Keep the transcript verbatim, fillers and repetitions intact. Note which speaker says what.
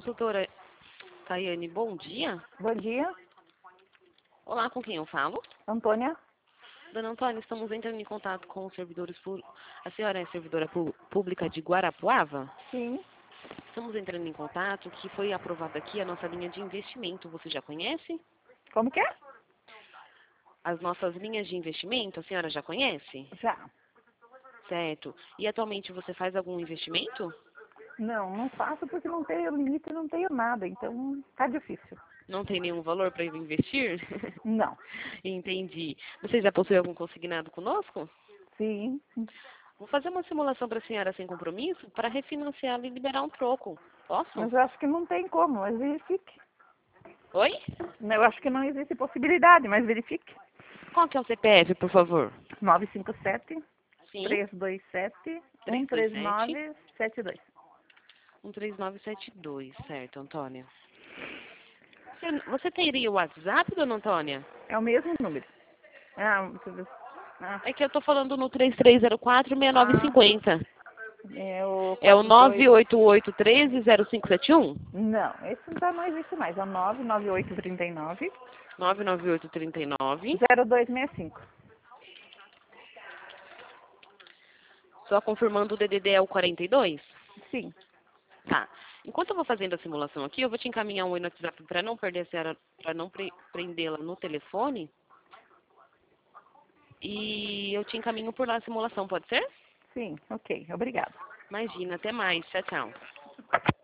Speaker 1: Consultora Tayane, bom dia.
Speaker 2: Bom dia,
Speaker 1: Olá, com quem eu falo?
Speaker 2: Antônia.
Speaker 1: Dona Antônia, estamos entrando em contato com os servidores públicos. A senhora é servidora pu- pública de Guarapuava?
Speaker 2: Sim.
Speaker 1: Estamos entrando em contato que foi aprovada aqui a nossa linha de investimento. Você já conhece?
Speaker 2: Como que é?
Speaker 1: As nossas linhas de investimento, a senhora já conhece?
Speaker 2: Já.
Speaker 1: Certo. E atualmente você faz algum investimento?
Speaker 2: Não, não faço porque não tenho limite, não tenho nada, então tá difícil.
Speaker 1: Não tem nenhum valor para investir?
Speaker 2: Não.
Speaker 1: Entendi. Você já possui algum consignado conosco?
Speaker 2: Sim.
Speaker 1: Vou fazer uma simulação para a senhora sem compromisso para refinanciá-la e liberar um troco. Posso?
Speaker 2: Mas eu acho que não tem como, mas verifique.
Speaker 1: Oi?
Speaker 2: Eu acho que não existe possibilidade, mas verifique.
Speaker 1: Qual que é o C P F, por favor?
Speaker 2: nove cinco sete,
Speaker 1: Sim,
Speaker 2: três dois sete, um
Speaker 1: três dois
Speaker 2: três
Speaker 1: sete,
Speaker 2: nove sete dois.
Speaker 1: um três nove sete dois, certo, Antônia? Você você teria o WhatsApp, dona Antônia?
Speaker 2: É o mesmo número. Ah, deixa eu ver. Ah,
Speaker 1: É que eu tô falando no três três zero quatro, seis nove
Speaker 2: ah,
Speaker 1: cinco zero.
Speaker 2: é o
Speaker 1: É o
Speaker 2: quatro dois.
Speaker 1: nove oito oito um três zero cinco sete um?
Speaker 2: Não, esse já não existe mais. É o nove nove oito três nove,
Speaker 1: nove nove oito três nove.
Speaker 2: zero dois seis cinco.
Speaker 1: Só confirmando o D D D é o quarenta e dois?
Speaker 2: Sim.
Speaker 1: Tá. Enquanto eu vou fazendo a simulação aqui, eu vou te encaminhar um oi no WhatsApp para não perder a senhora, para não pre- prendê-la no telefone. E eu te encaminho por lá a simulação, pode ser?
Speaker 2: Sim, ok. Obrigada.
Speaker 1: Imagina, até mais. Tchau, tchau.